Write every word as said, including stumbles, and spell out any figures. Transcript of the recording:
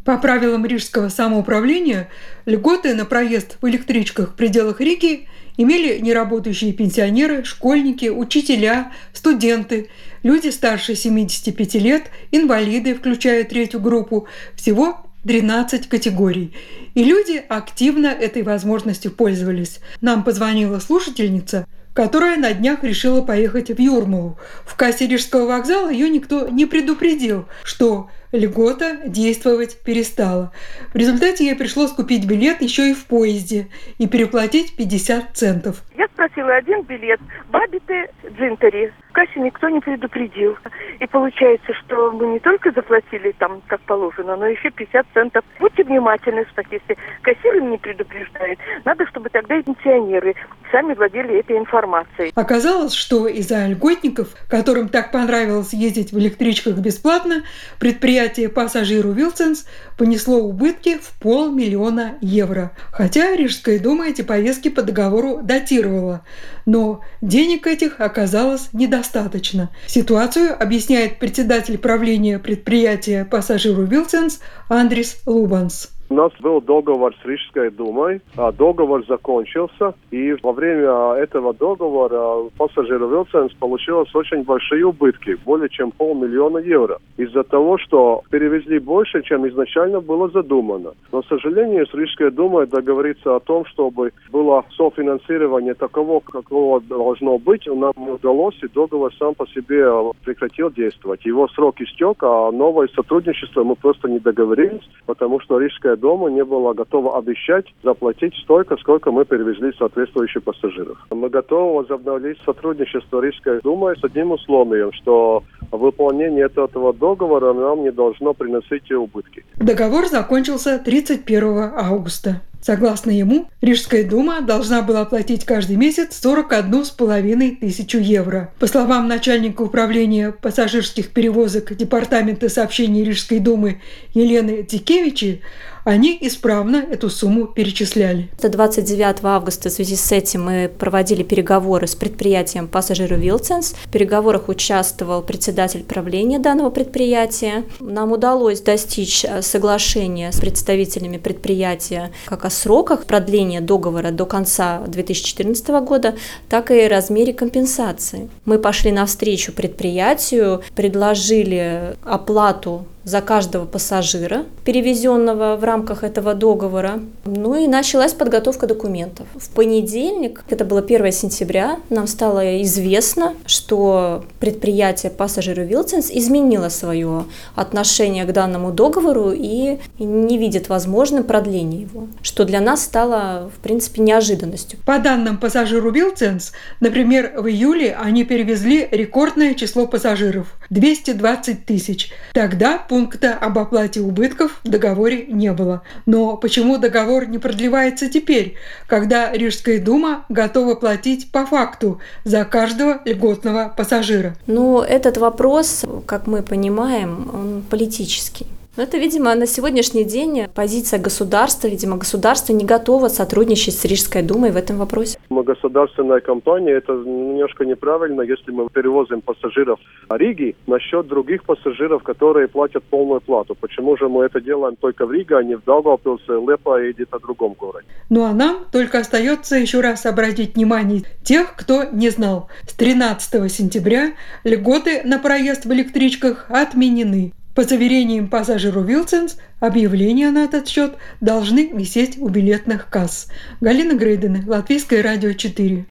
По правилам рижского самоуправления, льготы на проезд в электричках в пределах Риги имели неработающие пенсионеры, школьники, учителя, студенты, люди старше семидесяти пяти лет, инвалиды, включая третью группу, всего тринадцать категорий. И люди активно этой возможностью пользовались. Нам позвонила слушательница, которая на днях решила поехать в Юрмалу. В кассе Рижского вокзала ее никто не предупредил, что льгота действовать перестала. В результате ей пришлось купить билет еще и в поезде и переплатить пятьдесят центов. Я спросила один билет Бабите Джинтери. В кассе никто не предупредил. И получается, что мы не только заплатили там, как положено, но еще пятьдесят центов. Будьте внимательны, что если кассир не предупреждает, надо, чтобы тогда и пенсионеры сами владели этой информацией. Оказалось, что из-за льготников, которым так понравилось ездить в электричках бесплатно, предприятие «Пассажиру Вилсенс» понесло убытки в полмиллиона евро. Хотя Рижская дума эти поездки по договору датировала. Но денег этих оказалось недостаточно. Ситуацию объясняет председатель правления предприятия «Пассажиру Вилсенс» Андрис Лубанс. У нас был договор с Рижской думой, а договор закончился, и во время этого договора пассажиру Вилсенс получилось очень большие убытки, более чем полмиллиона евро, из-за того, что перевезли больше, чем изначально было задумано. Но, к сожалению, с Рижской думой договориться о том, чтобы было софинансирование таково, какого должно быть, нам не удалось, и договор сам по себе прекратил действовать. Его срок истек, а новое сотрудничество мы просто не договорились, потому что Рижская дома не была готова обещать заплатить столько, сколько мы перевезли соответствующих пассажиров. Мы готовы возобновить сотрудничество Рижской думы с одним условием, что выполнение этого договора нам не должно приносить убытки. Договор закончился тридцать первого августа. Согласно ему, Рижская дума должна была платить каждый месяц сорок одну с половиной тысячу евро. По словам начальника управления пассажирских перевозок Департамента сообщений Рижской думы Елены Тикевичи, они исправно эту сумму перечисляли. двадцать девятого августа в связи с этим мы проводили переговоры с предприятием «Пассажиру Вилсенс». В переговорах участвовал председатель правления данного предприятия. Нам удалось достичь соглашения с представителями предприятия как о сроках продления договора до конца две тысячи четырнадцатого года, так и размере компенсации. Мы пошли навстречу предприятию, предложили оплату за каждого пассажира, перевезенного в рамках этого договора. Ну и началась подготовка документов. В понедельник, это было первого сентября, нам стало известно, что предприятие «Пассажиру Вилсенс» изменило свое отношение к данному договору и не видит возможным продления его, что для нас стало, в принципе, неожиданностью. По данным «Пассажиру Вилсенс», например, в июле они перевезли рекордное число пассажиров – двести двадцать тысяч. Тогда пункта об оплате убытков в договоре не было. Но почему договор не продлевается теперь, когда Рижская дума готова платить по факту за каждого льготного пассажира? Ну, этот вопрос, как мы понимаем, он политический. Но это, видимо, на сегодняшний день позиция государства. Видимо, государство не готово сотрудничать с Рижской думой в этом вопросе. Мы государственная компания, это немножко неправильно, если мы перевозим пассажиров Риги насчет других пассажиров, которые платят полную плату. Почему же мы это делаем только в Риге, а не в Даугавпилсе, Лепо и где-то в другом городе? Ну а нам только остается еще раз обратить внимание тех, кто не знал. С тринадцатого сентября льготы на проезд в электричках отменены. По заверениям «Пассажиру Вилсенс», объявления на этот счет должны висеть у билетных касс. Галина Грейдена, Латвийское радио четыре.